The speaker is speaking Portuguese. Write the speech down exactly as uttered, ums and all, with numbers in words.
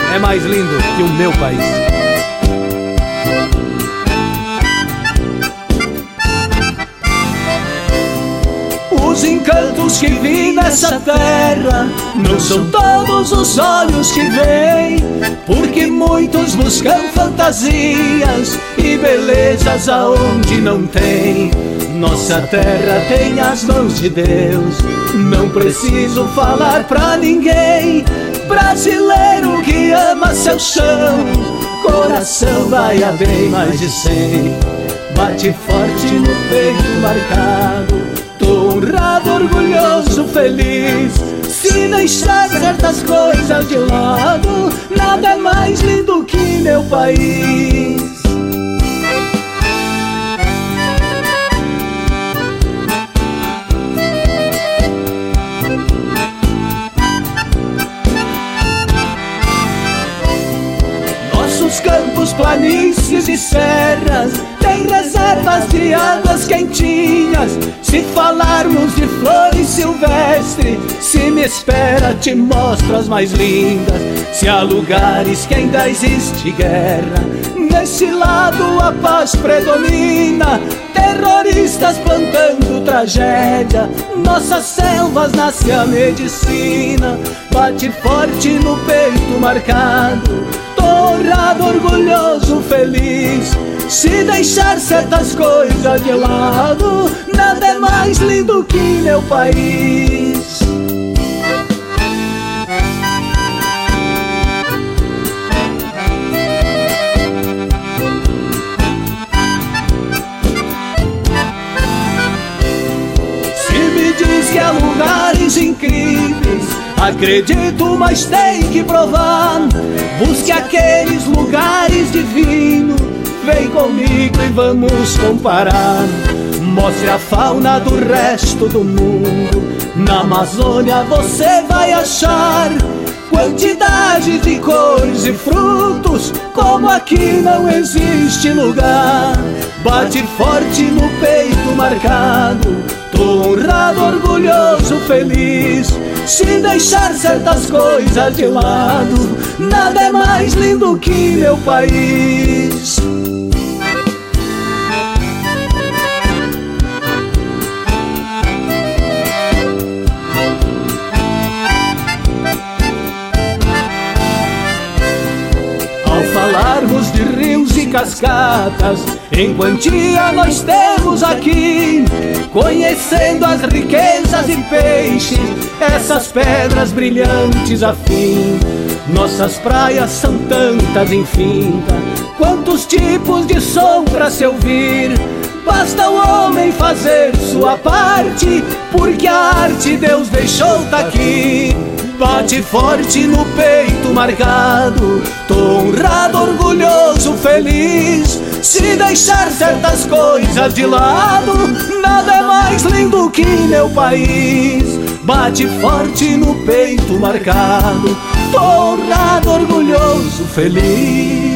é mais lindo que o meu país. Os encantos que vi nessa terra não são todos os olhos que veem, porque muitos buscam fantasias e belezas aonde não tem. Nossa terra tem as mãos de Deus, não preciso falar pra ninguém. Brasileiro que ama seu chão, coração vai a bem mais de cem. Bate forte no peito marcado, tô honrado, orgulhoso, feliz. Se deixar certas coisas de lado, nada é mais lindo que meu país. Nossos campos, planícies e serras tem reservas de águas quentinhas. Se falarmos de flores silvestres, se me espera te mostro as mais lindas. Se há lugares que ainda existe guerra, nesse lado a paz predomina. Terroristas plantando tragédia, nossas selvas nasce a medicina. Bate forte no peito marcado, tô honrado, orgulhoso, feliz. Se deixar certas coisas de lado, nada é mais lindo que meu país. Se me diz que há lugares incríveis, acredito, mas tem que provar. Busque aqueles lugares divinos, vem comigo e vamos comparar. Mostre a fauna do resto do mundo, na Amazônia você vai achar quantidade de cores e frutos, como aqui não existe lugar. Bate forte no peito marcado, tô honrado, orgulhoso, feliz. Se deixar certas coisas de lado, nada é mais lindo que meu país. Ao falarmos de rios e cascatas, em quantia nós temos aqui, conhecendo as riquezas e peixes, essas pedras brilhantes afim. Nossas praias são tantas infinitas, quantos tipos de som pra se ouvir. Basta o homem fazer sua parte, porque a arte Deus deixou tá aqui. Bate forte no peito marcado, tô honrado, orgulhoso, feliz. Se deixar certas coisas de lado, nada é mais lindo que meu país. Bate forte no peito marcado, tô honrado, orgulhoso, feliz.